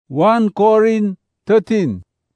1 Corin 13.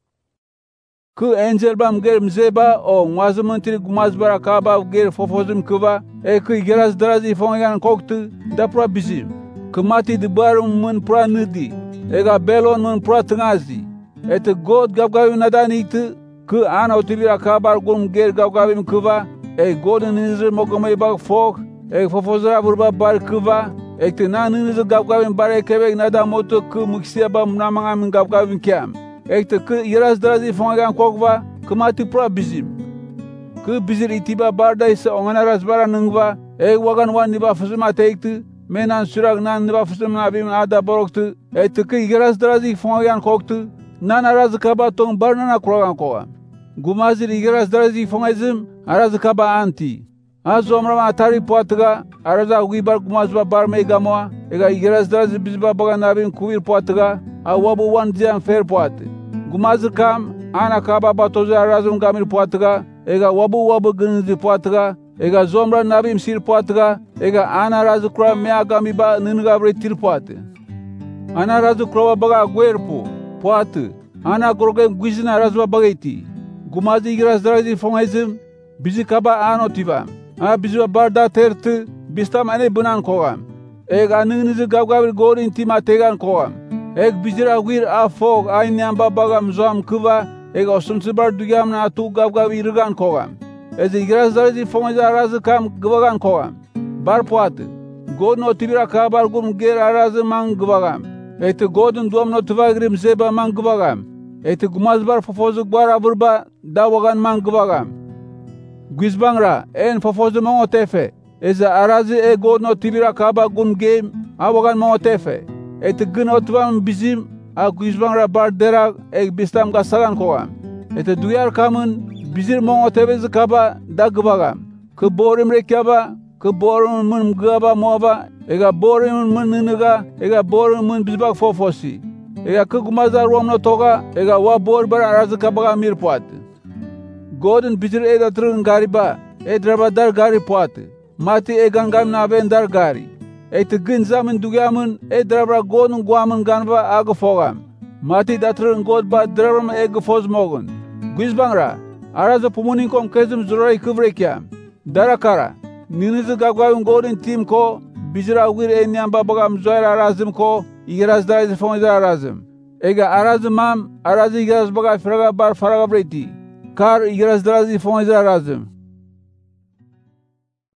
Ku angel bam ger mzeba o ngwazmantri gumazbar akaba ger fofozum kuva ku geras darazi fongan koktu da pra bizim ku mati de barum mun pra nudi ega belon mun pra tngazi et god gabgavi nadani tu ku ana utibir akabar gum ger gabgavim kuva godin nizr mogomay bag fok fofozra burba bar kuva na nizr gabgavim bare kebek nada moto ku muksia bam namangam gabgavim kyam ku iras darazi fongan kokva ku mati pra bizim ku bizir itiba barda isa onganaras bara nungva wagan wan niba fusuma teiktu menan surak nan niba fusuma nabim ada boroktu ku iras darazi fongan koktu nan araz kaba tong barnana krogan koga gumazir iras darazi fongazim araz kaba anti azomra atari potga araza ugibar gumazba barme gamoa ega iras darazi bizba baga nabim kuir potga awabu wan dian fair pot gumazir kam ana kaba batoza arazum gamir potga ega wabu gunzi potga ega zomra nabim sir potga ega ana razu kra mea gamiba ningabre tir pot ana razu kra baga guerpo pot ana grogen guizina razwa bagati gumazi iras darazi fongazim bizi kaba anotiva bizi barda tertu bistam ane bunan kogam ega ningnizi gabgabir gorin tima tegan kogam bizira wir afog ainyamba bagam zam kuva osumsi bar dugam na tu gabgabi irgan kogam iras darazi fongaza arazi kam gbagan kogam bar poat god no tibira kabar gum ger arazi mang gbagam godun duam no tvagrim zeba mang gbagam gumaz bar fofozuk bar aburba dawagan mang gbagam guizbangra en fofozu mongotefe arazi god no tibira kabar gum game awagan mongotefe gün otvam bizim guizbangra bar derak bistam gasagan kogam duyar kamın bizir mongotevezi kaba da gbagam ku borim rekaba ku borim mun gaba mova borim mun niniga borim mun bizbak fofosi ku gumazar romno toga wa bor bar arazi kabaga mir pot godin bizir edatrın gariba draba dar gari pot mati gangam naben dar gari gün zaman dugamın drabra godun guamın ganba ag fogam mati datrın god ba drabram foz mogun guizbangra araza pumunin kom kezim zuray kıvrekyam darakara ninizi gabgavin godin tim ko bizira wir enyan babagam zoyar arazim ko iras darazi fonza arazim arazi mam arazi iras baga fraga bar faraga breti kar iras darazi fonza arazim